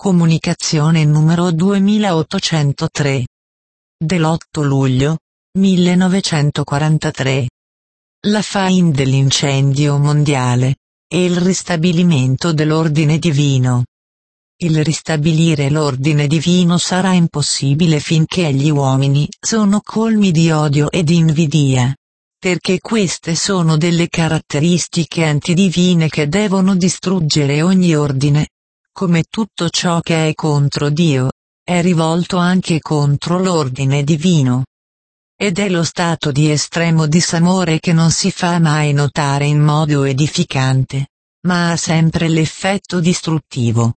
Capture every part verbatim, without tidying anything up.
Comunicazione numero duemilaottocentotre. Dell'otto luglio millenovecentoquarantatré. La fine dell'incendio mondiale, e il ristabilimento dell'ordine divino. Il ristabilire l'ordine divino sarà impossibile finché gli uomini sono colmi di odio e di invidia. Perché queste sono delle caratteristiche antidivine che devono distruggere ogni ordine. Come tutto ciò che è contro Dio, è rivolto anche contro l'ordine divino. Ed è lo stato di estremo disamore che non si fa mai notare in modo edificante, ma ha sempre l'effetto distruttivo.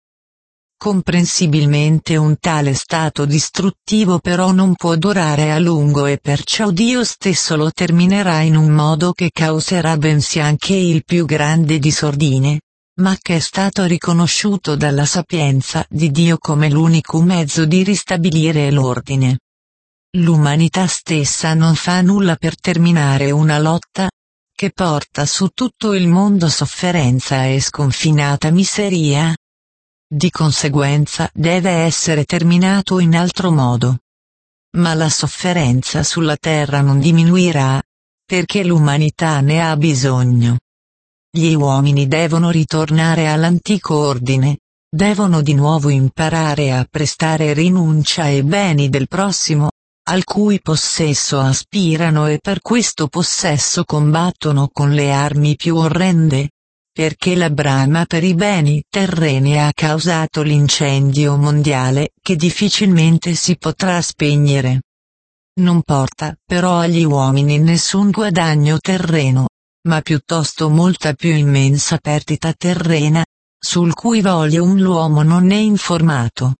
Comprensibilmente un tale stato distruttivo però non può durare a lungo e perciò Dio stesso lo terminerà in un modo che causerà bensì anche il più grande disordine, ma che è stato riconosciuto dalla sapienza di Dio come l'unico mezzo di ristabilire l'ordine. L'umanità stessa non fa nulla per terminare una lotta, che porta su tutto il mondo sofferenza e sconfinata miseria. Di conseguenza deve essere terminato in altro modo. Ma la sofferenza sulla terra non diminuirà, perché l'umanità ne ha bisogno. Gli uomini devono ritornare all'antico ordine, devono di nuovo imparare a prestare rinuncia ai beni del prossimo, al cui possesso aspirano e per questo possesso combattono con le armi più orrende, perché la brama per i beni terreni ha causato l'incendio mondiale che difficilmente si potrà spegnere. Non porta però agli uomini nessun guadagno terreno, ma piuttosto molta più immensa perdita terrena, sul cui volume l'uomo non è informato.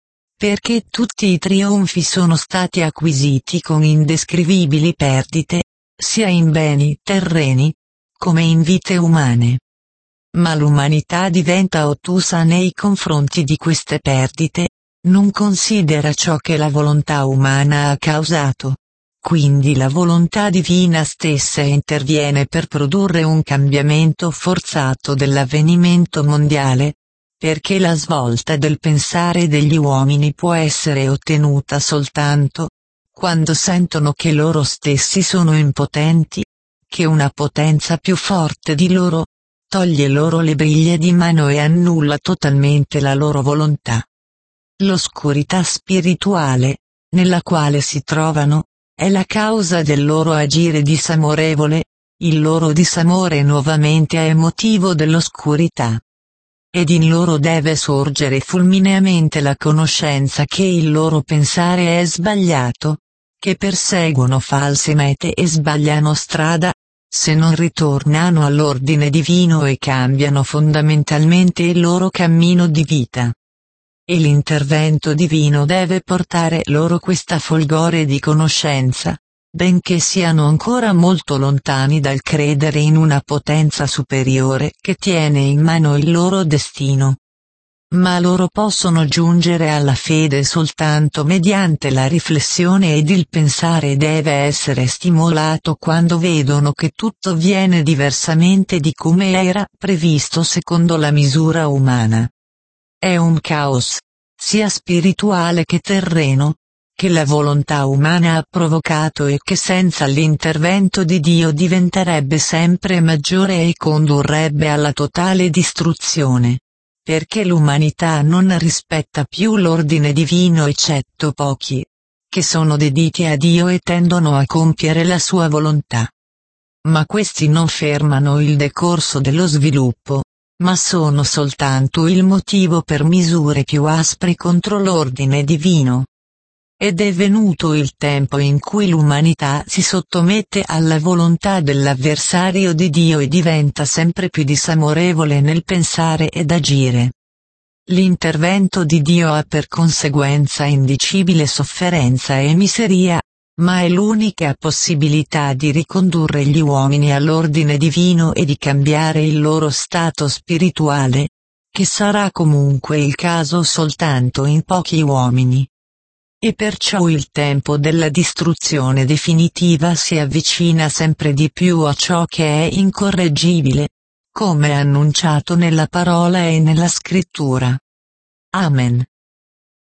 Perché tutti i trionfi sono stati acquisiti con indescrivibili perdite, sia in beni terreni, come in vite umane. Ma l'umanità diventa ottusa nei confronti di queste perdite, non considera ciò che la volontà umana ha causato. Quindi la volontà divina stessa interviene per produrre un cambiamento forzato dell'avvenimento mondiale, perché la svolta del pensare degli uomini può essere ottenuta soltanto quando sentono che loro stessi sono impotenti, che una potenza più forte di loro toglie loro le briglie di mano e annulla totalmente la loro volontà. L'oscurità spirituale, nella quale si trovano, è la causa del loro agire disamorevole, il loro disamore nuovamente è motivo dell'oscurità. Ed in loro deve sorgere fulmineamente la conoscenza che il loro pensare è sbagliato, che perseguono false mete e sbagliano strada, se non ritornano all'ordine divino e cambiano fondamentalmente il loro cammino di vita. E l'intervento divino deve portare loro questa folgore di conoscenza, benché siano ancora molto lontani dal credere in una potenza superiore che tiene in mano il loro destino. Ma loro possono giungere alla fede soltanto mediante la riflessione ed il pensare deve essere stimolato quando vedono che tutto viene diversamente di come era previsto secondo la misura umana. È un caos, sia spirituale che terreno, che la volontà umana ha provocato e che senza l'intervento di Dio diventerebbe sempre maggiore e condurrebbe alla totale distruzione. Perché l'umanità non rispetta più l'ordine divino eccetto pochi, che sono dediti a Dio e tendono a compiere la sua volontà. Ma questi non fermano il decorso dello sviluppo, ma sono soltanto il motivo per misure più aspre contro l'ordine divino. Ed è venuto il tempo in cui l'umanità si sottomette alla volontà dell'avversario di Dio e diventa sempre più disamorevole nel pensare ed agire. L'intervento di Dio ha per conseguenza indicibile sofferenza e miseria, ma è l'unica possibilità di ricondurre gli uomini all'ordine divino e di cambiare il loro stato spirituale, che sarà comunque il caso soltanto in pochi uomini. E perciò il tempo della distruzione definitiva si avvicina sempre di più a ciò che è incorreggibile, come annunciato nella parola e nella scrittura. Amen.